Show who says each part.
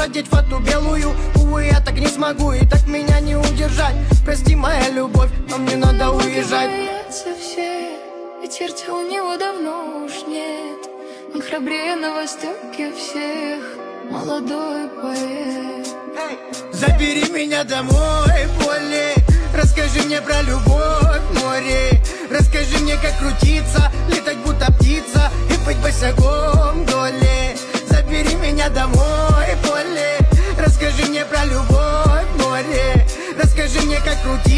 Speaker 1: одеть фату белую. Увы, я так не смогу, и так меня не удержать. Прости, моя любовь, но мне надо уезжать.
Speaker 2: Все, ведь сердца у него давно уж нет. Он храбрее на востоке всех, молодой поэт.
Speaker 1: Забери меня домой, Полли. Расскажи мне про любовь, море. Расскажи мне, как крутиться, летать будто птица и быть босиком, Долли. Забери меня домой, Полли. Расскажи мне про любовь, море. Расскажи мне, как крутиться.